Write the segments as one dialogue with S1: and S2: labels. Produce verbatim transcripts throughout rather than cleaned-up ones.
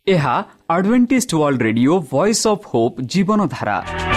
S1: ଏହା Adventist world radio voice of hope ଜୀବନ ଧାରା।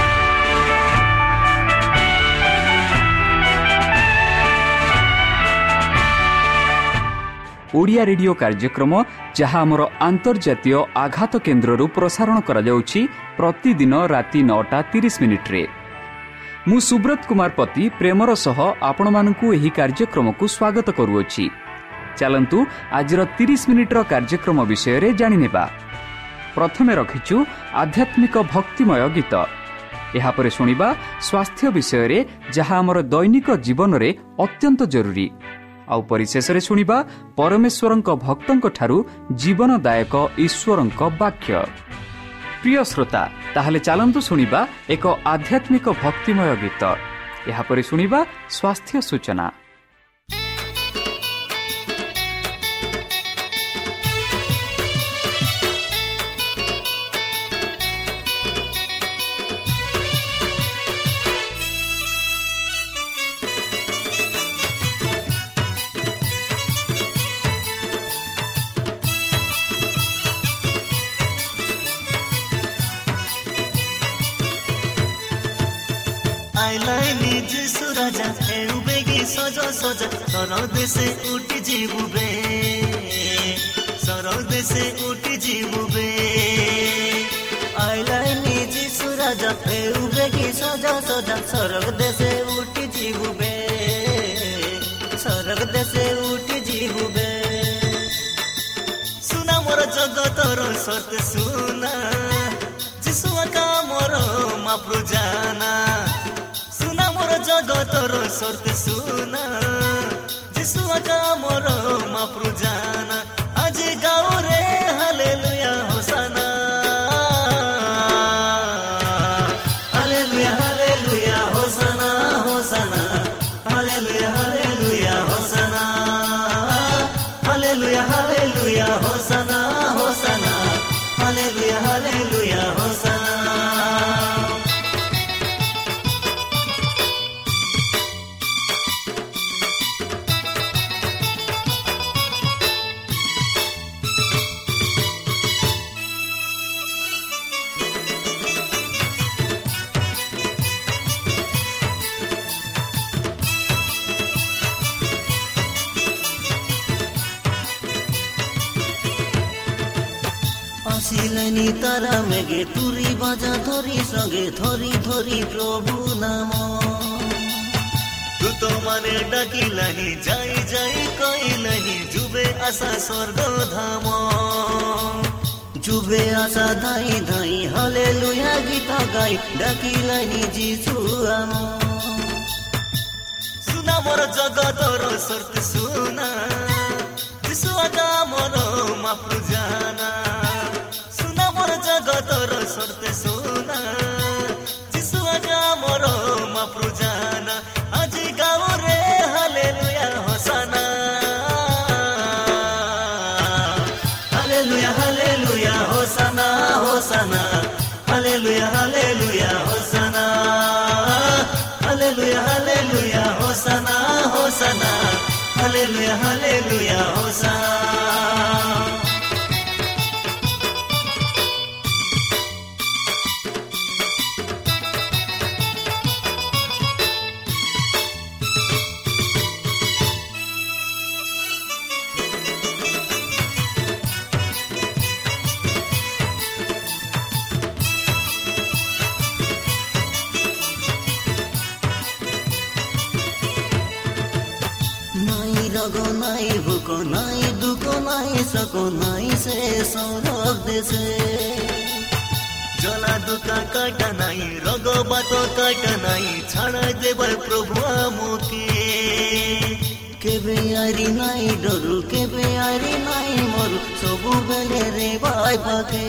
S1: ଓଡ଼ିଆ ରେଡିଓ କାର୍ଯ୍ୟକ୍ରମ ଯାହା ଆମର ଆନ୍ତର୍ଜାତୀୟ ଆଘାତ କେନ୍ଦ୍ରରୁ ପ୍ରସାରଣ କରାଯାଉଛି ପ୍ରତିଦିନ ରାତି ନଅଟା ତିରିଶ ମିନିଟ୍ରେ। ମୁଁ ସୁବ୍ରତ କୁମାର ପତି ପ୍ରେମର ସହ ଆପଣମାନଙ୍କୁ ଏହି କାର୍ଯ୍ୟକ୍ରମକୁ ସ୍ୱାଗତ କରୁଅଛି। ଚାଲନ୍ତୁ ଆଜିର ତିରିଶ ମିନିଟ୍ର କାର୍ଯ୍ୟକ୍ରମ ବିଷୟରେ ଜାଣିନେବା। ପ୍ରଥମେ ରଖିଛୁ ଆଧ୍ୟାତ୍ମିକ ଭକ୍ତିମୟ ଗୀତ। ଏହାପରେ ଶୁଣିବା ସ୍ୱାସ୍ଥ୍ୟ ବିଷୟରେ ଯାହା ଆମର ଦୈନିକ ଜୀବନରେ ଅତ୍ୟନ୍ତ ଜରୁରୀ। ଆଉ ପରିଶେଷରେ ଶୁଣିବା ପରମେଶ୍ୱରଙ୍କ ଭକ୍ତଙ୍କଠାରୁ ଜୀବନଦାୟକ ଈଶ୍ୱରଙ୍କ ବାକ୍ୟ। ପ୍ରିୟ ଶ୍ରୋତା, ତାହେଲେ ଚାଲନ୍ତୁ ଶୁଣିବା ଏକ ଆଧ୍ୟାତ୍ମିକ ଭକ୍ତିମୟ ଗୀତ। ଏହାପରେ ଶୁଣିବା ସ୍ୱାସ୍ଥ୍ୟ ସୂଚନା।
S2: সজা সজা সরো দেশে উঠি জীবুবে, সরো দেশে উঠি জীবুবে। আইলাই নিজে সুরাজা ফেউবে কি সজা সজা সরগ দেশে উঠি জীবুবে, সরগ দেশে উঠি জীবুবে। সুনা মোর জগতর সর্ত সুনা, যিশু আকা মোর মাপ্রু জানা। সুনা মোর জগতর সর্ত সুনা, যিশু আকা মোর মাপ্রু জানা। আজ গাও রে hallelujah hosanna, hallelujah hallelujah hosanna hosanna, hallelujah hallelujah hosanna, hallelujah hallelujah hosanna hosanna, hallelujah hallelujah hosanna. আসিলেনি তারা মেঘে তুরি বাজা ধরি সঙ্গে ধরি ধরি প্রভু নাম। দূত মানে ডাকিলাহি যাই যাই কইলাহি, যুবে আসা স্বর্গ ধাম। যুবে আসা ধাই ধাই হালেলুয়া গীত গাই, ডাকিলাহি যিশু আম। সুনা মোর জগতর সর্ত সুনা, যিশু আকা মোর মাপ্রু জানা। সুনা মোর জগতর সর্ত সুনা, যিশু আকা মোর মাপ্রু জানা। আজ গাও রে hallelujah hosanna, hallelujah hallelujah hosanna hosanna, hallelujah hallelujah hosanna, hallelujah hallelujah hosanna hosanna, hallelujah hallelujah hosanna. নাই ভুক নাই দুঃখ নাই শোক নাই সে সরগ দেশে। জলা দুঃখা কাটা নাই, রোগ বাত কাটা নাই, ছাড়াই দেবার প্রভু আমকে। কেবে আরি নাই ডরু, কেবে আরি নাই মরু, সবু বেলে রে ভাই পাখে।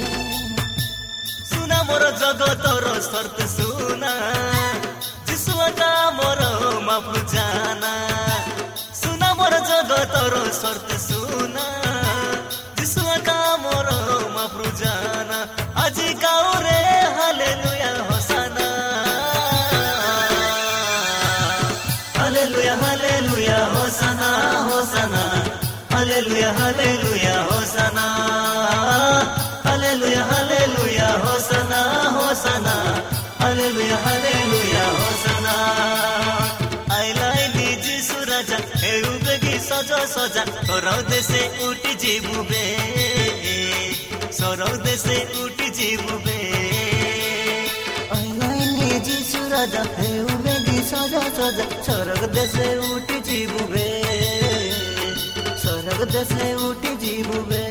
S2: সুনা মোর জগতর সর্ত সুনা, যিশু আকা মোর মাপ্রু জানা। সুনা মোর জগতর সর্ত সুনা, যিশু আকা মোর মাপ্রু জানা। আজ গাও রে hallelujah hosanna, hallelujah hallelujah hosanna hosanna, hallelujah hallelujah hosanna, सजा सरो देशे उठी जीवुबे सरो देशे उठी जीवुबे आइलाइने जीसु राजा हेउबे दी सजा सजा सरग देशे उठी जीवुबे सरग देशे उठी जीवुबे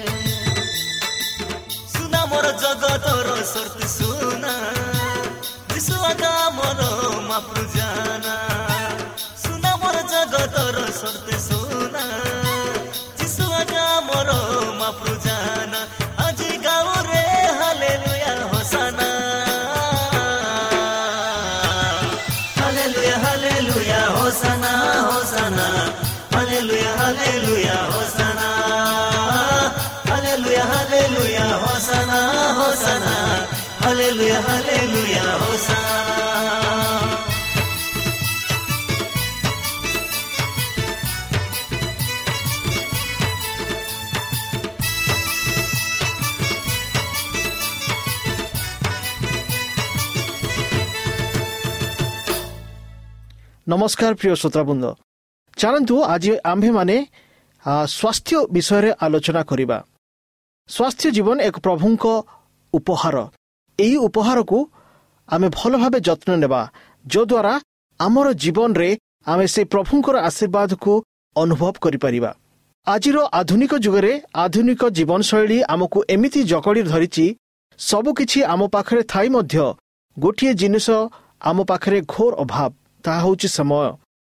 S2: सुना मोर जगतर शर्त सुना जीसु आगा मोर मापु जाना सुना मोर जगतर शर्त सुना जीसु आगा मोर मापु जाना आज गाओ रे hallelujah hosanna hallelujah hallelujah hosanna hosanna hallelujah hallelujah hosanna hallelujah hallelujah hosanna hosanna hallelujah hallelujah hosanna
S3: नमस्कार प्रिय श्रोताबृंद चलतु आज आम्भे माने स्वास्थ्य विषय आलोचना करिबा। स्वास्थ्य जीवन एक प्रभुंक उपहार एही उपहार को आमे भल भाबे जत्न नेबा जो द्वारा आमर जीवन रे आमे से प्रभुंकर आशीर्वाद को अनुभव करि परिबा। आजिर आधुनिक जुगरे आधुनिक जीवन शैली आमको एमिति जकड़ी धरिची सबु किछि आम पाखरे थाई मध्य गोटिए जिनिस आम पाखरे घोर अभाव ताहा होछि समय।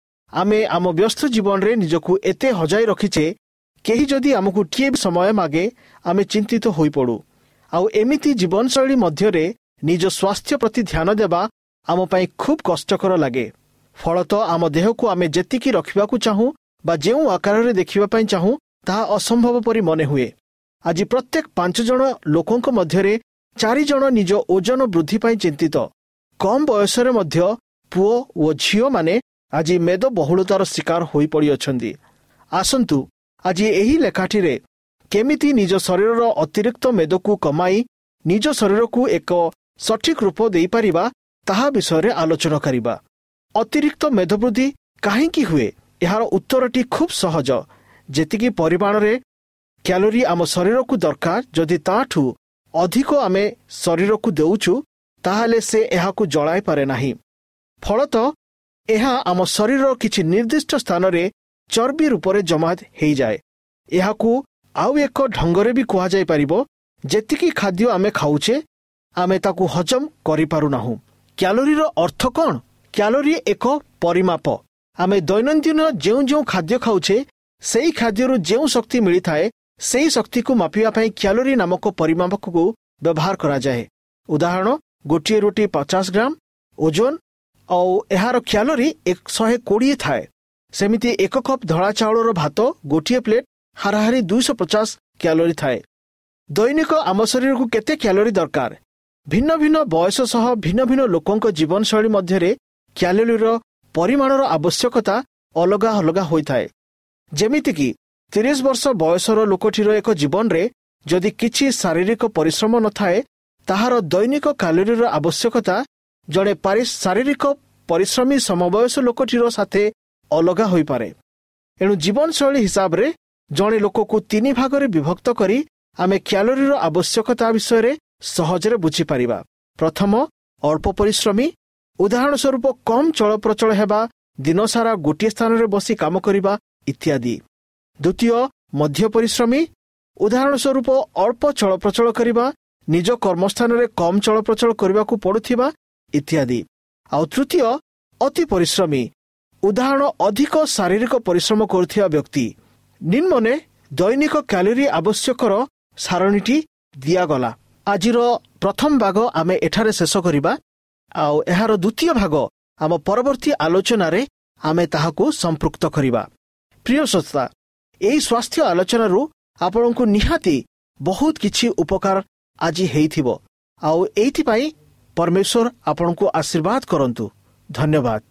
S3: आमे आम व्यस्त जीवन रे निजको एते हजाई रखिचे केही जदि आमको टिए समय मागे आमे चिंतित होई पड़ू। आउ एमिति जीवन शैली मध्य रे निज स्वास्थ्य प्रति ध्यान देबा आम पई खूब कष्टकर लागे। फलत आम देह को आमे जेतिकी रखिबाकू चाहू बा जेउ आकार रे देखिबा पई चाहू ताहा असंभव परि मने हुए। आज प्रत्येक पांच जण लोकंक मध्य रे चारि जण निज ओजन वृद्धि पई चिंतित। कम बयस रे मध्य पुओ ओ झियो माने आज मेद बहुलतार शिकार होई पड़ी अछंदी। आसंतु आज एही लेखाटी रे केमिति निज शरीरर अतिरिक्त मेद को कमाई निज शरीर को एक सठिक रूप देई परिबा ताहा विषय रे आलोचना करिबा। अतिरिक्त मेदवृद्धि काहेकि हुए यार उत्तरटी खूब सहज। जेतिकी परिमाण रे कैलोरी आम शरीर को दरकार जदि ताठू अधिक आमे शरीर को देउछु ताहाले से एहा को जळाई पारे नाही। फलत एहा आम शरीर किछि निर्दिष्ट स्थान रे चर्बी रूप रे जमा हेई जाए। एहा को आउ एक ढंगरे भी कुहा जाय परिबो जेतिकी खाद्य आमे खाउचे आमे ताकू हजम करि पारु नाहु। कैलोरी रो अर्थ कोन? कैलोरी एक परिमाप। आमे दैनंदिन जेउ जेउ खाद्य खाउचे सेही खाद्यरु जेउ शक्ति मिली थाए सेही शक्ति को मापिया पई कैलोरी नामक परिमाप को व्यवहार करा जाए। उदाहरण गोटिए रोटी पचास ग्राम ओजन और एहार कैलोरी एक सौ बीस थाए। सेमिति एक कप धड़ा चाउलर भात गोटिए प्लेट हाराहारी दो सौ पचास कैलोरी थाए। दैनिक आम शरीर को केते कैलोरी दरकार? भिन्न भिन्न बयस सह भिन्न भिन्न लोकंक जीवन शैली मध्य रे कैलोरीर परिमाणर आवश्यकता अलगा अलगा होई थाए। जेमिति कि तीस वर्ष बयसर लोकटीर एक जीवन रे जदि किछि शारीरिक परिश्रम न थाए ताहार दैनिक कैलोरीर आवश्यकता जड़े शारीरिक परिश्रमी समवयस लोकटीर साथे अलगा होई पारे। एणु जीवन शैली हिसाब रे जड़े लोक को तीन भाग रे विभक्त करी आमे कैलोरीर आवश्यकता विषय रे सहजरे बुझी पारिबा। प्रथम अल्प परिश्रमी उदाहरण स्वरूप कम चल प्रचल हेबा दिन सारा गोटे स्थान रे बसी काम करिबा इत्यादि। द्वितीय मध्य परिश्रमी उदाहरण स्वरूप अल्प चल प्रचल करिबा निज कर्मस्थान रे कम चल प्रचल करबा को पड़ुथिबा इत्यादि। आउ तृतीय अति परिश्रमी उदाहरण अधिक शारीरिक परिश्रम करुथिबा व्यक्ति। निम्ने दैनिक कैलोरी आवश्यकर सारणीटी दिया गला। आजिर प्रथम भाग आमे एठारे शेष करिबा आउ एहार द्वितीय भाग आम परवर्ती आलोचना रे आमे ताहाको संपृक्त करिबा। प्रिय श्रोता एई स्वास्थ्य आलोचना रु आपनको निहाती बहुत किछि उपकार आज हेइथिबो आउ एइथि पई परमेश्वर आपनको आशीर्वाद करंतु। धन्यवाद।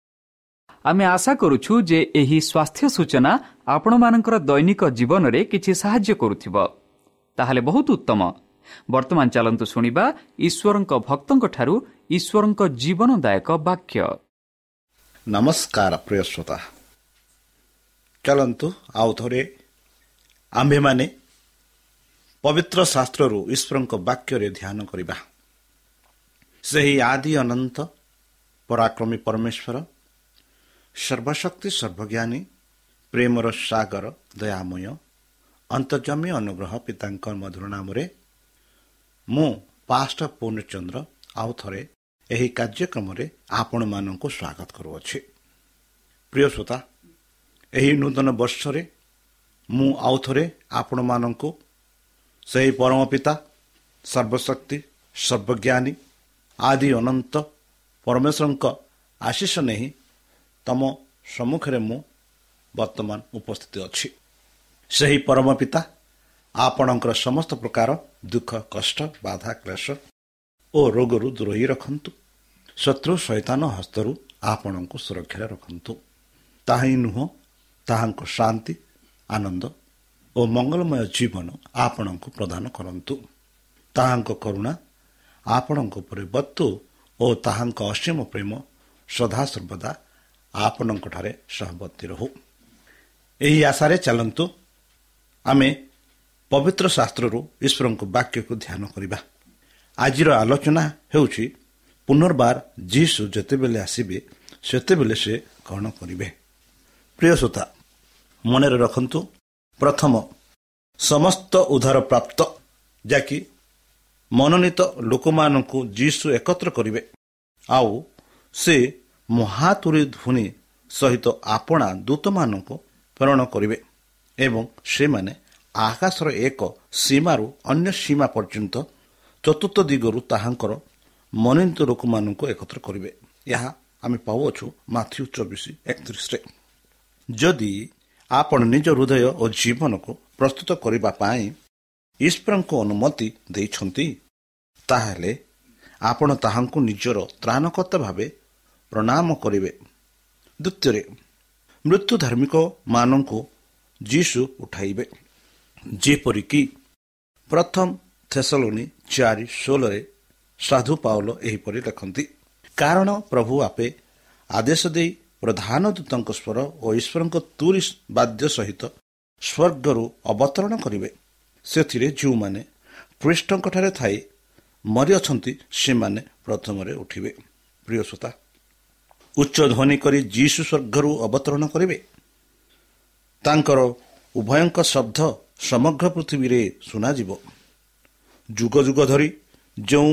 S1: आमे आशा करूछु जे एही स्वास्थ्य सूचना आपण मानकर दैनिक जीवन रे किछि सहाय्य करूथिबो। ताहाले बहुत उत्तम। वर्तमान चलंतु सुनिबा ईश्वरंक भक्तंक ठारू ईश्वरंक जीवनदायक वाक्य।
S4: नमस्कार प्रिय श्रोता, ଚାଲନ୍ତୁ ଆଉ ଥରେ ଆମ୍ଭେମାନେ ପବିତ୍ର ଶାସ୍ତ୍ରରୁ ଈଶ୍ୱରଙ୍କ ବାକ୍ୟରେ ଧ୍ୟାନ କରିବା। ସେହି ଆଦି ଅନନ୍ତ ପରାକ୍ରମୀ ପରମେଶ୍ୱର, ସର୍ବଶକ୍ତି ସର୍ବଜ୍ଞାନୀ, ପ୍ରେମର ସାଗର, ଦୟାମୟ, ଅନ୍ତର୍ଯାମୀ ଅନୁଗ୍ରହ ପିତାଙ୍କ ମଧୁର ନାମରେ ମୁଁ ପାଷ୍ଟର ପୂର୍ଣ୍ଣଚନ୍ଦ୍ର ଆଉ ଥରେ ଏହି କାର୍ଯ୍ୟକ୍ରମରେ ଆପଣମାନଙ୍କୁ ସ୍ୱାଗତ କରୁଅଛି। ପ୍ରିୟ ଶ୍ରୋତା, ଏହି ନୂତନ ବର୍ଷରେ ମୁଁ ଆଉ ଥରେ ଆପଣମାନଙ୍କୁ ସେହି ପରମ ପିତା, ସର୍ବଶକ୍ତି ସର୍ବଜ୍ଞାନୀ, ଆଦି ଅନନ୍ତ ପରମେଶ୍ୱରଙ୍କ ଆଶୀଷ ନେଇ ତମ ସମ୍ମୁଖରେ ମୁଁ ବର୍ତ୍ତମାନ ଉପସ୍ଥିତ ଅଛି। ସେହି ପରମ ପିତା ଆପଣଙ୍କର ସମସ୍ତ ପ୍ରକାର ଦୁଃଖ, କଷ୍ଟ, ବାଧା, କ୍ଲେଶ ଓ ରୋଗରୁ ଦୂରେଇ ରଖନ୍ତୁ। ଶତ୍ରୁ ଶୈତାନ ହସ୍ତରୁ ଆପଣଙ୍କୁ ସୁରକ୍ଷାରେ ରଖନ୍ତୁ। ତାହା ହିଁ ନୁହଁ, ତାହାଙ୍କ ଶାନ୍ତି, ଆନନ୍ଦ ଓ ମଙ୍ଗଳମୟ ଜୀବନ ଆପଣଙ୍କୁ ପ୍ରଦାନ କରନ୍ତୁ। ତାହାଙ୍କ କରୁଣା ଆପଣଙ୍କ ଉପରେ ବର୍ତ୍ତୁ ଓ ତାହାଙ୍କ ଅସୀମ ପ୍ରେମ ସଦାସର୍ବଦା ଆପଣଙ୍କଠାରେ ସହବର୍ତ୍ତୀ ରହୁ। ଏହି ଆଶାରେ ଚାଲନ୍ତୁ ଆମେ ପବିତ୍ର ଶାସ୍ତ୍ରରୁ ଈଶ୍ୱରଙ୍କ ବାକ୍ୟକୁ ଧ୍ୟାନ କରିବା। ଆଜିର ଆଲୋଚନା ହେଉଛି ପୁନର୍ବାର ଯୀଶୁ ଯେତେବେଳେ ଆସିବେ ସେତେବେଳେ ସେ କ'ଣ କରିବେ। ପ୍ରିୟ ଶ୍ରୋତା, ମନରେ ରଖନ୍ତୁ, ପ୍ରଥମ ସମସ୍ତ ଉଦ୍ଧାର ପ୍ରାପ୍ତ ଯାକି ମନୋନୀତ ଲୋକମାନଙ୍କୁ ଯୀଶୁ ଏକତ୍ର କରିବେ, ଆଉ ସେ ମହାତୁରୀ ଧ୍ୱନି ସହିତ ଆପଣା ଦୂତମାନଙ୍କୁ ପ୍ରେରଣ କରିବେ ଏବଂ ସେମାନେ ଆକାଶର ଏକ ସୀମାରୁ ଅନ୍ୟ ସୀମା ପର୍ଯ୍ୟନ୍ତ ଚତୁର୍ଥ ଦିଗରୁ ତାହାଙ୍କର ମନୋନୀତ ଲୋକମାନଙ୍କୁ ଏକତ୍ର କରିବେ। ଏହା ଆମେ ପାଉଅଛୁ ମାଥ୍ୟୁ ଚବିଶ ଏକତିରିଶରେ। ଯଦି ଆପଣ ନିଜ ହୃଦୟ ଓ ଜୀବନକୁ ପ୍ରସ୍ତୁତ କରିବା ପାଇଁ ଈଶ୍ୱରଙ୍କୁ ଅନୁମତି ଦେଇଛନ୍ତି, ତାହେଲେ ଆପଣ ତାହାଙ୍କୁ ନିଜର ତ୍ରାଣକର୍ତ୍ତା ଭାବେ ପ୍ରଣାମ କରିବେ। ଦ୍ୱିତୀୟରେ, ମୃତ୍ୟୁ ଧାର୍ମିକମାନଙ୍କୁ ଯୀଶୁ ଉଠାଇବେ, ଯେପରିକି ପ୍ରଥମ ଥେସଲୋନି ଚାରି ଷୋହଳରେ ସାଧୁ ପାଉଲ ଏହିପରି ଲେଖନ୍ତି, କାରଣ ପ୍ରଭୁ ଆପେ ଆଦେଶ ଦେଇ ପ୍ରଧାନ ଦୂତଙ୍କ ସ୍ୱର ଓ ଈଶ୍ୱରଙ୍କ ତୁରୀ ବାଦ୍ୟ ସହିତ ସ୍ୱର୍ଗରୁ ଅବତରଣ କରିବେ। ସେଥିରେ ଯେଉଁମାନେ ଖ୍ରୀଷ୍ଟଙ୍କଠାରେ ଥାଇ ମରିଅଛନ୍ତି ସେମାନେ ପ୍ରଥମରେ ଉଠିବେ। ପ୍ରିୟ ଶ୍ରୋତା, ଉଚ୍ଚ ଧ୍ୱନି କରି ଯୀଶୁ ସ୍ୱର୍ଗରୁ ଅବତରଣ କରିବେ। ତାଙ୍କର ଉଭୟଙ୍କ ଶବ୍ଦ ସମଗ୍ର ପୃଥିବୀରେ ଶୁଣାଯିବ। ଯୁଗ ଯୁଗ ଧରି ଯେଉଁ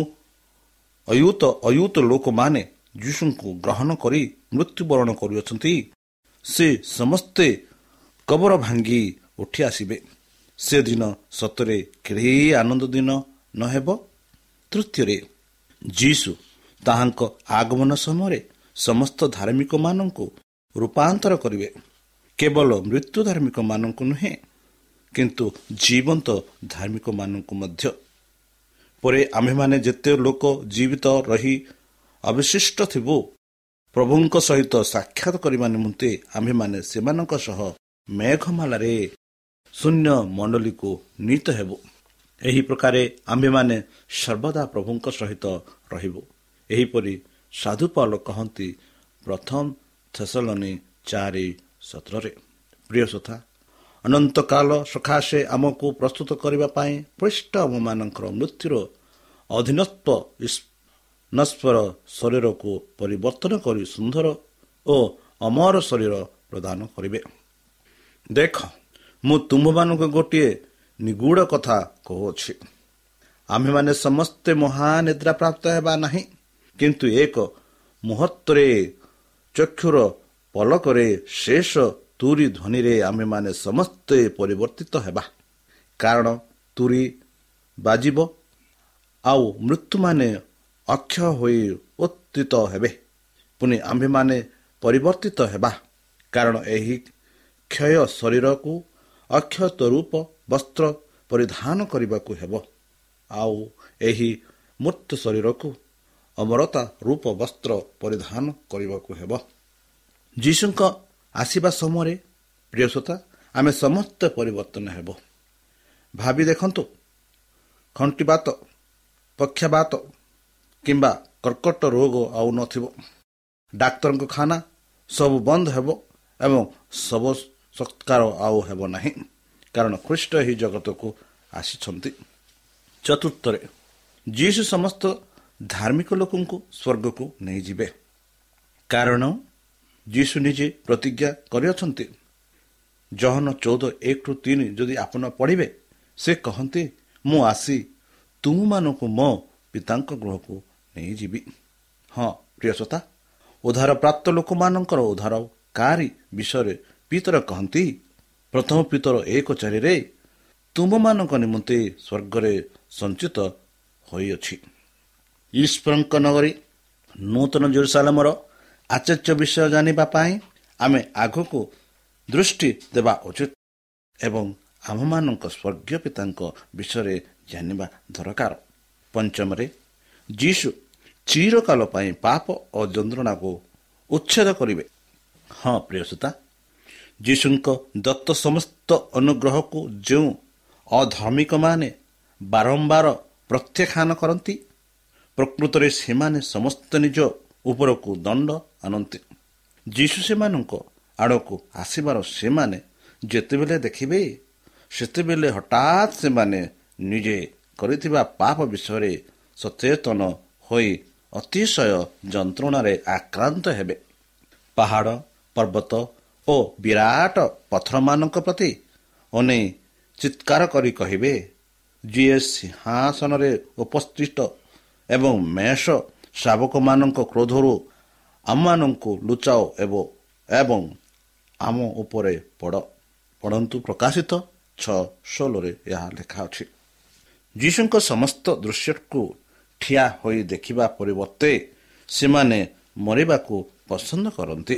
S4: ଅୟୁତ ଅୟୁତ ଲୋକମାନେ ଯୀଶୁଙ୍କୁ ଗ୍ରହଣ କରି ମୃତ୍ୟୁବରଣ କରୁଅଛନ୍ତି, ସେ ସମସ୍ତେ କବର ଭାଙ୍ଗି ଉଠି ଆସିବେ। ସେଦିନ ସତରେ କେହି ଆନନ୍ଦ ଦିନ ନ ହେବ। ତୃତୀୟରେ, ଯୀଶୁ ତାହାଙ୍କ ଆଗମନ ସମୟରେ ସମସ୍ତ ଧାର୍ମିକମାନଙ୍କୁ ରୂପାନ୍ତର କରିବେ। କେବଳ ମୃତ୍ୟୁ ଧାର୍ମିକମାନଙ୍କୁ ନୁହେଁ, କିନ୍ତୁ ଜୀବନ୍ତ ଧାର୍ମିକମାନଙ୍କୁ ମଧ୍ୟ। ପରେ ଆମ୍ଭେମାନେ ଯେତେ ଲୋକ ଜୀବିତ ରହି ଅବଶିଷ୍ଟ ଥିବୁ, ପ୍ରଭୁଙ୍କ ସହିତ ସାକ୍ଷାତ କରିବା ନିମନ୍ତେ ଆମ୍ଭେମାନେ ସେମାନଙ୍କ ସହ ମେଘମାଳାରେ ଶୂନ୍ୟ ମଣ୍ଡଳୀକୁ ନୀତ ହେବୁ। ଏହି ପ୍ରକାରେ ଆମ୍ଭେମାନେ ସର୍ବଦା ପ୍ରଭୁଙ୍କ ସହିତ ରହିବୁ। ଏହିପରି ସାଧୁ ପାଉଲ କହନ୍ତି ପ୍ରଥମ ଥେସଲୋନି ଚାରି ସତରରେ। ପ୍ରିୟ ଶ୍ରୋତା, ଅନନ୍ତକାଳ ସକାଶେ ଆମକୁ ପ୍ରସ୍ତୁତ କରିବା ପାଇଁ ଖ୍ରୀଷ୍ଟ ଆମମାନଙ୍କର ମୃତ୍ୟୁର ଅଧୀନତ୍ୱ ନଶ୍ୱର ଶରୀରକୁ ପରିବର୍ତ୍ତନ କରି ସୁନ୍ଦର ଓ ଅମର ଶରୀର ପ୍ରଦାନ କରିବେ। ଦେଖ, ମୁଁ ତୁମମାନଙ୍କୁ ଗୋଟିଏ ନିଗୁଢ଼ କଥା କହୁଅଛି। ଆମ୍ଭେମାନେ ସମସ୍ତେ ମହାନିଦ୍ରା ପ୍ରାପ୍ତ ହେବା ନାହିଁ, କିନ୍ତୁ ଏକ ମୁହୂର୍ତ୍ତରେ ଚକ୍ଷୁର ପଲକରେ ଶେଷ ତୁରୀ ଧ୍ୱନିରେ ଆମ୍ଭେମାନେ ସମସ୍ତେ ପରିବର୍ତ୍ତିତ ହେବା। କାରଣ ତୁରୀ ବାଜିବ, ଆଉ ମୃତ୍ୟୁମାନେ ଅକ୍ଷୟ ହୋଇ ଉତ୍ଥିତ ହେବେ। ପୁଣି ଆମ୍ଭେମାନେ ପରିବର୍ତ୍ତିତ ହେବା, କାରଣ ଏହି କ୍ଷୟ ଶରୀରକୁ ଅକ୍ଷତ ରୂପ ବସ୍ତ୍ର ପରିଧାନ କରିବାକୁ ହେବ, ଆଉ ଏହି ମୃତ୍ୟୁ ଶରୀରକୁ ଅମରତା ରୂପ ବସ୍ତ୍ର ପରିଧାନ କରିବାକୁ ହେବ। ଯୀଶୁଙ୍କ ଆସିବା ସମୟରେ ପ୍ରିୟ ଶ୍ରୋତା, ଆମେ ସମସ୍ତେ ପରିବର୍ତ୍ତନ ହେବ। ଭାବି ଦେଖନ୍ତୁ, ଖଣ୍ଟିବାତ, ପକ୍ଷାବାତ କିମ୍ବା କର୍କଟ ରୋଗ ଆଉ ନଥିବ। ଡାକ୍ତରଙ୍କ ଖାନା ସବୁ ବନ୍ଦ ହେବ ଏବଂ ସବୁ ସତ୍କାର ଆଉ ହେବ ନାହିଁ, କାରଣ ଖ୍ରୀଷ୍ଟ ଏହି ଜଗତକୁ ଆସିଛନ୍ତି। ଚତୁର୍ଥରେ, ଯୀଶୁ ସମସ୍ତ ଧାର୍ମିକ ଲୋକଙ୍କୁ ସ୍ୱର୍ଗକୁ ନେଇଯିବେ, କାରଣ ଯୀଶୁ ନିଜେ ପ୍ରତିଜ୍ଞା କରିଅଛନ୍ତି। ଜହନ ଚଉଦ ଏକରୁ ତିନି ଯଦି ଆପଣ ପଢ଼ିବେ, ସେ କହନ୍ତି, ମୁଁ ଆସି ତୁମମାନଙ୍କୁ ମୋ ପିତାଙ୍କ ଗୃହକୁ ନେଇଯିବି। ହଁ ପ୍ରିୟ ଶ୍ରୋତା, ଉଦ୍ଧାର ପ୍ରାପ୍ତ ଲୋକମାନଙ୍କର ଉଦ୍ଧାରକାରୀ ବିଷୟରେ ପିତର କହନ୍ତି, ପ୍ରଥମ ପିତର ଏକ ଚାରିରେ, ତୁମମାନଙ୍କ ନିମନ୍ତେ ସ୍ୱର୍ଗରେ ସଞ୍ଚିତ ହୋଇଅଛି। ଈଶ୍ୱରଙ୍କ ନଗରୀ ନୂତନ ଜେରୁସାଲେମର ଆଚର୍ଯ୍ୟ ବିଷୟ ଜାଣିବା ପାଇଁ ଆମେ ଆଗକୁ ଦୃଷ୍ଟି ଦେବା ଉଚିତ ଏବଂ ଆମମାନଙ୍କ ସ୍ୱର୍ଗୀୟ ପିତାଙ୍କ ବିଷୟରେ ଜାଣିବା ଦରକାର। ପଞ୍ଚମରେ, ଯୀଶୁ ଚିରକାଳ ପାଇଁ ପାପ ଓ ଯନ୍ତ୍ରଣାକୁ ଉଚ୍ଛେଦ କରିବେ। ହଁ ପ୍ରିୟ ଶ୍ରୋତା, ଯୀଶୁଙ୍କ ଦତ୍ତ ସମସ୍ତ ଅନୁଗ୍ରହକୁ ଯେଉଁ ଅଧାର୍ମିକମାନେ ବାରମ୍ବାର ପ୍ରତ୍ୟାଖ୍ୟାନ କରନ୍ତି, ପ୍ରକୃତରେ ସେମାନେ ସମସ୍ତ ନିଜ ଉପରକୁ ଦଣ୍ଡ ଆଣନ୍ତି। ଯୀଶୁ ସେମାନଙ୍କ ଆଡ଼କୁ ଆସିବାର ସେମାନେ ଯେତେବେଳେ ଦେଖିବେ, ସେତେବେଳେ ହଠାତ୍ ସେମାନେ ନିଜେ କରିଥିବା ପାପ ବିଷୟରେ ସଚେତନ ହୋଇ ଅତିଶୟ ଯନ୍ତ୍ରଣାରେ ଆକ୍ରାନ୍ତ ହେବେ। ପାହାଡ଼, ପର୍ବତ ଓ ବିରାଟ ପଥରମାନଙ୍କ ପ୍ରତି ଅନେଇ ଚିତ୍କାର କରି କହିବେ, ଯିଏ ସିଂହାସନରେ ଉପସ୍ଥିତ ଏବଂ ମେଷ ଶାବକମାନଙ୍କ କ୍ରୋଧରୁ ଆମମାନଙ୍କୁ ଲୁଚାଅ ଏବଂ ଆମ ଉପରେ ପଡ଼। ପଢ଼ନ୍ତୁ ପ୍ରକାଶିତ ଛଅ ଷୋହଳରେ ଏହା ଲେଖା ଅଛି। ଯୀଶୁଙ୍କ ସମସ୍ତ ଦୃଶ୍ୟକୁ ଠିଆ ହୋଇ ଦେଖିବା ପରିବର୍ତ୍ତେ ସେମାନେ ମରିବାକୁ ପସନ୍ଦ କରନ୍ତି।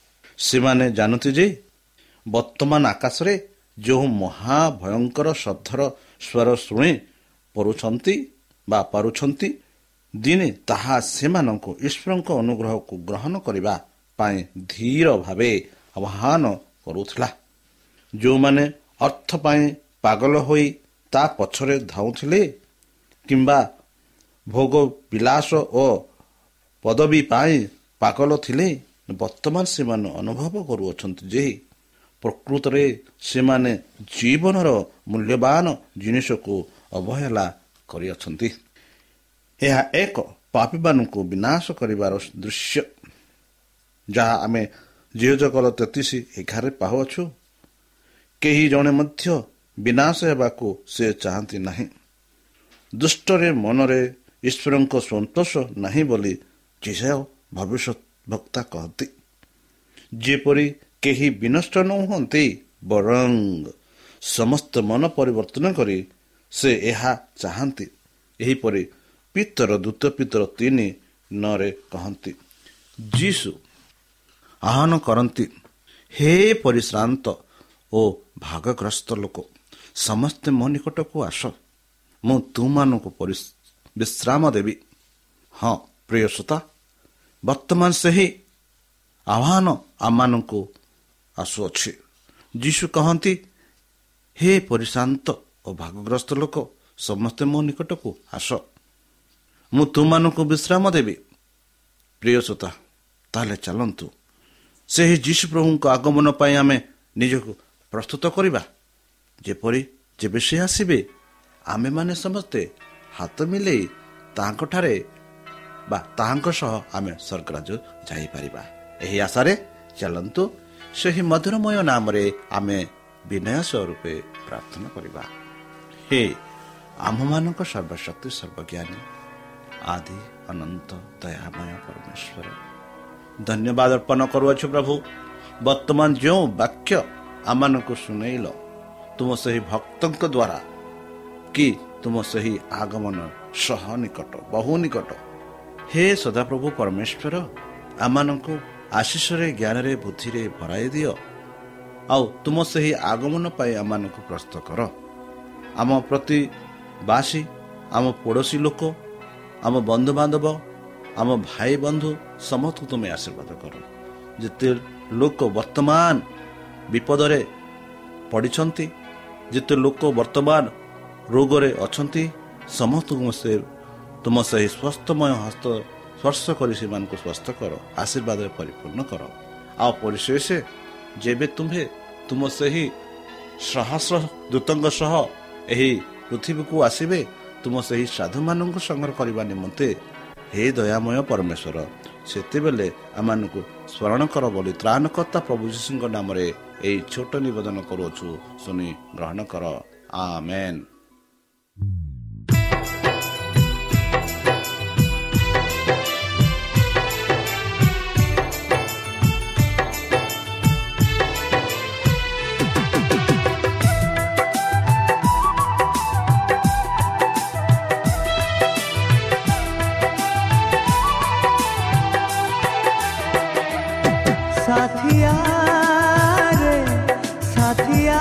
S4: ସେମାନେ ଜାଣନ୍ତି ଯେ ବର୍ତ୍ତମାନ ଆକାଶରେ ଯେଉଁ ମହାଭୟଙ୍କର ଶବ୍ଦର ସ୍ୱର ଶୁଣି ପାରୁଛନ୍ତି ବା ପାରୁଛନ୍ତି, ଦିନେ ତାହା ସେମାନଙ୍କୁ ଈଶ୍ୱରଙ୍କ ଅନୁଗ୍ରହକୁ ଗ୍ରହଣ କରିବା ପାଇଁ ଧୀର ଭାବେ ଆହ୍ୱାନ କରୁଥିଲା। ଯେଉଁମାନେ ଅର୍ଥ ପାଇଁ ପାଗଳ ହୋଇ ତା ପଛରେ ଧାଉଁଥିଲେ କିମ୍ବା ଭୋଗ ବିଳାସ ଓ ପଦବୀ ପାଇଁ ପାଗଳ ଥିଲେ, ବର୍ତ୍ତମାନ ସେମାନେ ଅନୁଭବ କରୁଅଛନ୍ତି ଯେ ପ୍ରକୃତରେ ସେମାନେ ଜୀବନର ମୂଲ୍ୟବାନ ଜିନିଷକୁ ଅବହେଳା କରିଅଛନ୍ତି। ଏହା ଏକ ପାପୀମାନଙ୍କୁ ବିନାଶ କରିବାର ଦୃଶ୍ୟ, ଯାହା ଆମେ ଜିହୋଜକର ତେତିଶ ଏଗାରରେ ପାଉଅଛୁ। କେହି ଜଣେ ମଧ୍ୟ ବିନାଶ ହେବାକୁ ସେ ଚାହାନ୍ତି ନାହିଁ। ଦୁଷ୍ଟରେ ମନରେ ଈଶ୍ୱରଙ୍କ ସନ୍ତୋଷ ନାହିଁ ବୋଲି ଯିଶାୟା ଭବିଷ୍ୟତ ବକ୍ତା କହନ୍ତି। ଯେପରି କେହି ବିନଷ୍ଟ ନ ହୁଅନ୍ତି, ବରଂ ସମସ୍ତ ମନ ପରିବର୍ତ୍ତନ କରି ସେ ଏହା ଚାହାନ୍ତି। ଏହିପରି ପିତର ଦ୍ୱିତୀୟ ପିତର ତିନି ନରେ କହନ୍ତି। ଯୀଶୁ ଆହ୍ୱାନ କରନ୍ତି, ହେ ପରିଶ୍ରାନ୍ତ ଓ ଭାଗଗ୍ରସ୍ତ ଲୋକ, ସମସ୍ତେ ମୋ ନିକଟକୁ ଆସ, ମୁଁ ତୁମମାନଙ୍କୁ ବିଶ୍ରାମ ଦେବି। ହଁ ପ୍ରିୟ ଶ୍ରୋତା, ବର୍ତ୍ତମାନ ସେହି ଆହ୍ୱାନ ଆମମାନଙ୍କୁ ଆସୁଅଛି। ଯୀଶୁ କହନ୍ତି, ହେ ପରିଶ୍ରାନ୍ତ ଓ ଭାଗଗ୍ରସ୍ତ ଲୋକ, ସମସ୍ତେ ମୋ ନିକଟକୁ ଆସ, ମୁଁ ତୁମମାନଙ୍କୁ ବିଶ୍ରାମ ଦେବି। ପ୍ରିୟ ଶ୍ରୋତା, ତାହେଲେ ଚାଲନ୍ତୁ ସେହି ଯୀଶୁ ପ୍ରଭୁଙ୍କ ଆଗମନ ପାଇଁ ଆମେ ନିଜକୁ ପ୍ରସ୍ତୁତ କରିବା, ଯେପରି ଯେବେ ସେ ଆସିବେ ଆମେମାନେ ସମସ୍ତେ ହାତ ମିଲେଇ ତାହାଙ୍କଠାରେ ବା ତାହାଙ୍କ ସହ ଆମେ ସ୍ୱର୍ଗରାଜ୍ୟ ଯାଇପାରିବା। ଏହି ଆଶାରେ ଚାଲନ୍ତୁ ସେହି ମଧୁରମୟ ନାମରେ ଆମେ ବିନୟ ରୂପେ ପ୍ରାର୍ଥନା କରିବା। ହେ ଆମମାନଙ୍କ ସର୍ବଶକ୍ତି ସର୍ବଜ୍ଞାନୀ ଆଦି ଅନନ୍ତ ଦୟାମୟ ପରମେଶ୍ୱର, ଧନ୍ୟବାଦ ଅର୍ପଣ କରୁଅଛୁ ପ୍ରଭୁ। ବର୍ତ୍ତମାନ ଯେଉଁ ବାକ୍ୟ ଆମମାନଙ୍କୁ ଶୁଣେଇଲ, ତୁମ ସେହି ଭକ୍ତଙ୍କ ଦ୍ୱାରା କି ତୁମ ସେହି ଆଗମନ ସହ ନିକଟ, ବହୁ ନିକଟ। ହେ ସଦାପ୍ରଭୁ ପରମେଶ୍ୱର, ଆମମାନଙ୍କୁ ଆଶିଷରେ ଜ୍ଞାନରେ ବୁଦ୍ଧିରେ ଭରାଇ ଦିଅ, ଆଉ ତୁମ ସେହି ଆଗମନ ପାଇଁ ଆମମାନଙ୍କୁ ପ୍ରସ୍ତୁତ କର। ଆମ ପ୍ରତିବାସୀ, ଆମ ପଡ଼ୋଶୀ ଲୋକ, ଆମ ବନ୍ଧୁବାନ୍ଧବ, ଆମ ଭାଇ ବନ୍ଧୁ ସମସ୍ତଙ୍କୁ ତୁମେ ଆଶୀର୍ବାଦ କର। ଯେତେ ଲୋକ ବର୍ତ୍ତମାନ ବିପଦରେ ପଡ଼ିଛନ୍ତି, ଯେତେ ଲୋକ ବର୍ତ୍ତମାନ ରୋଗରେ ଅଛନ୍ତି, ସମସ୍ତଙ୍କୁ ସେ ତୁମ ସେହି ସ୍ୱାସ୍ଥ୍ୟମୟ ହସ୍ତ ସ୍ପର୍ଶ କରି ସେମାନଙ୍କୁ ସ୍ୱାସ୍ଥ୍ୟ କର, ଆଶୀର୍ବାଦରେ ପରିପୂର୍ଣ୍ଣ କର। ଆଉ ପରିଶେଷ ଯେବେ ତୁମ୍ଭେ तुम ସେହି ସହସ୍ର ଦୂତଙ୍କ ସହ ଏହି ପୃଥିବୀକୁ ଆସିବେ ତୁମ ସେହି ସାଧୁମାନଙ୍କୁ ସଂଗ୍ରହ କରିବା ନିମନ୍ତେ। ହେ ଦୟାମୟ ପରମେଶ୍ୱର, ସେତେବେଳେ ଆମମାନଙ୍କୁ ସ୍ମରଣ କର ବୋଲି ତ୍ରାଣକର୍ତ୍ତା ପ୍ରଭୁ ଯୀଶୁଙ୍କ ନାମରେ ଏହି ଛୋଟ ନିବେଦନ କରୁଅଛୁ, ଶୁଣି ଗ୍ରହଣ କର। ଆମେନ୍।
S5: साथिया रे साथिया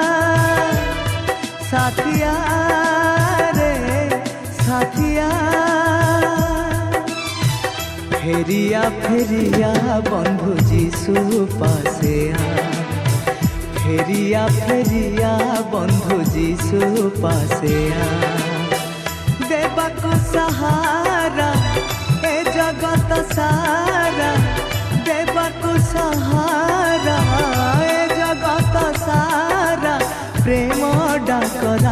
S5: साथिया रे साथिया, फेरिया फेरिया बंधु जीसु पासे आ, फेरिया फेरिया बंधु जीसु पासे आ, देवा को सहारा ए जगत सारा, देवाको सहारा ए जगत सारा, प्रेम डाकरा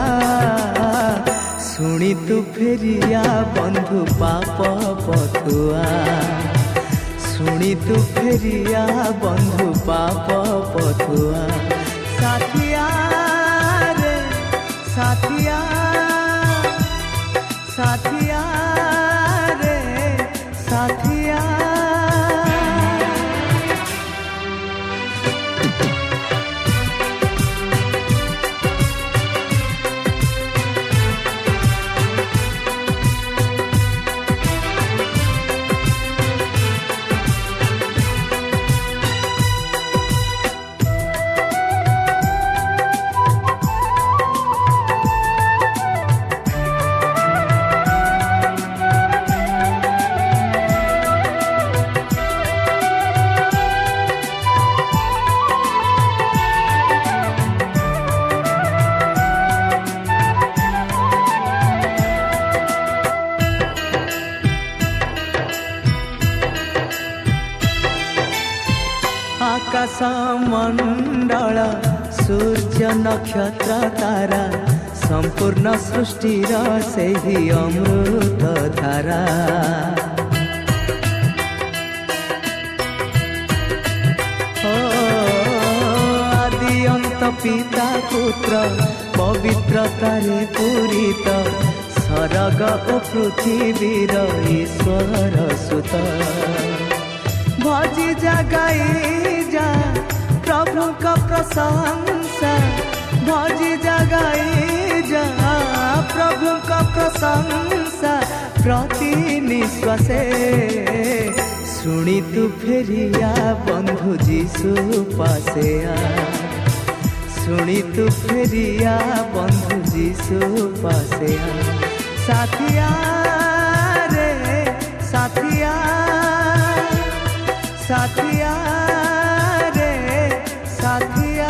S5: शुणी तु फेरिया बंधु पाप पथुआ, शुणी तु फेरिया बंधु पाप पथुआ। साथिया रे साथिया साथिया रे साथिया, आकाश मंडल सूर्य नक्षत्र तारा, संपूर्ण सृष्टिर सेही अमृत धारा। ओ आदि अंत पिता पुत्र पवित्रतारे पूरित, सरग ओ पृथ्वीर ईश्वर सुत। भजी जगाई जा प्रभु का प्रशंसा, भजी जगाई जा प्रभु का प्रशंसा, प्रति निश्वासे शुणी तु फेरिया बंधु जीसु पासे आ, शुणी तु फेरिया बंधु जीसु पासे आ। साथिया रे साथिया साथिया रे साथिया,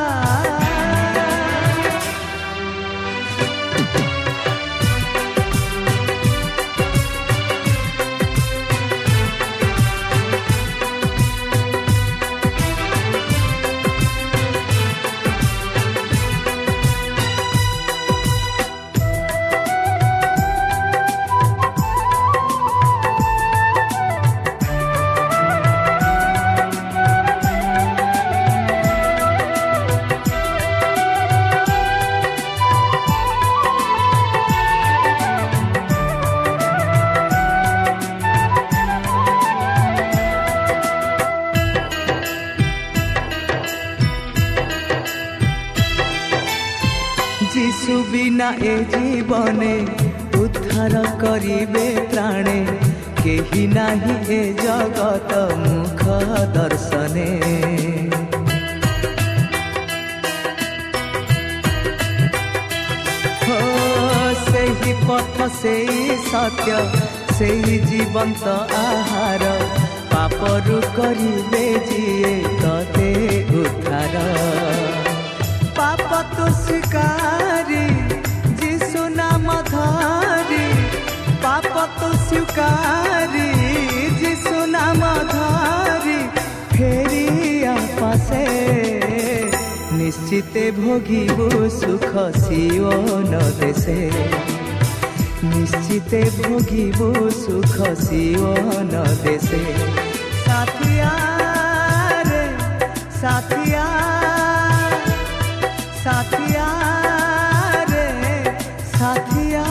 S5: जीसु बिना ए जीवने उद्धार करिबे प्राणे, केही नाही ए जगत मुख दर्शने। हो सेही पथ सेही सत्य सेही जीवंत आहार, पापरु करिबे जिए तते उद्धार। पाप तो स्वीकारी जीसु नाम धारी, पाप तो स्वीकारी जीसु नाम धारी, फेरिया पासे निश्चिते भोगिबु सुख सियोन देशे निश्चिते भोगिबु सुख सियोन देशे साथिया रे साथिया साथिया रे साथिया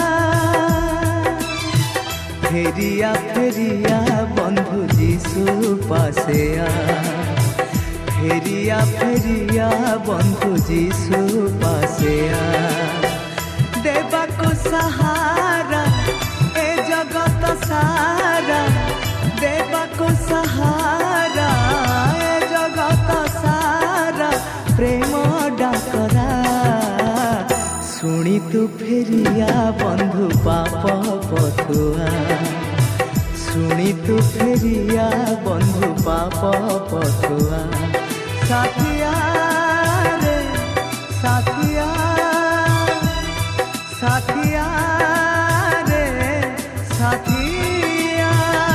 S5: फेरिया फेरिया बंधु जीशु पासे आ फेरिया फेरिया बंधु जीशु पासे आ देवा को सहारा ए जगत सारा देवा को सहारा ए जगत सारा प्रेम डाकरा शुणी तू फेरिया बंधु पाप पथुआ शुणी तू फेरिया बंधु पाप पथुआ साथिया रे साथिया साथिया रे साथिया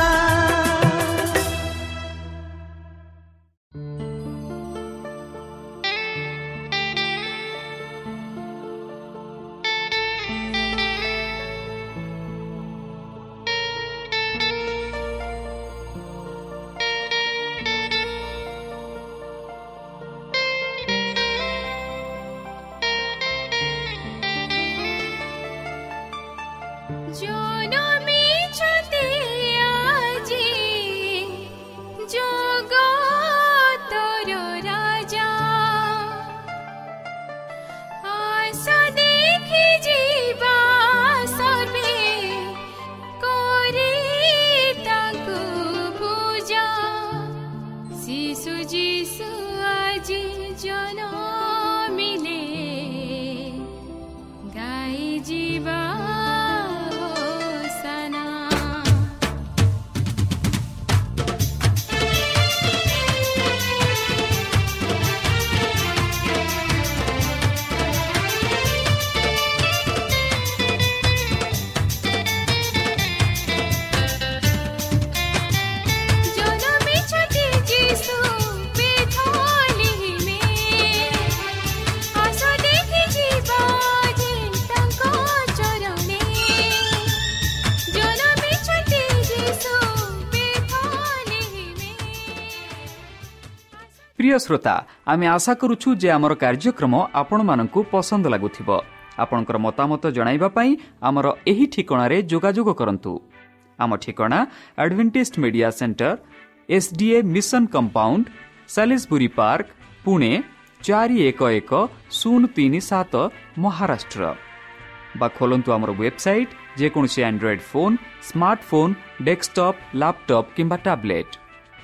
S1: प्रिय श्रोता आमे आशा करुछु जे आमर कार्यक्रम आपण मानकु पसंद लागुथिबो आपणकर मतामत जणाइबा पई आमर एही ठिकाणारे जोगाजोग करंतु आम ठिकाणा Adventist media centre SDA mission compound Salisbury park Pune चार एक एक शून्य तीन सात महाराष्ट्र बा खोलंतु आमर वेबसाइट जेकोसी android phone smartphone desktop laptop किंबा टैबलेट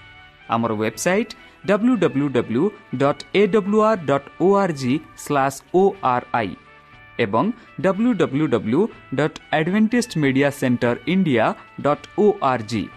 S1: आमर website W W W dot A W R dot O R G slash O R I एवं W W W dot Adventist media centre India dot O R जी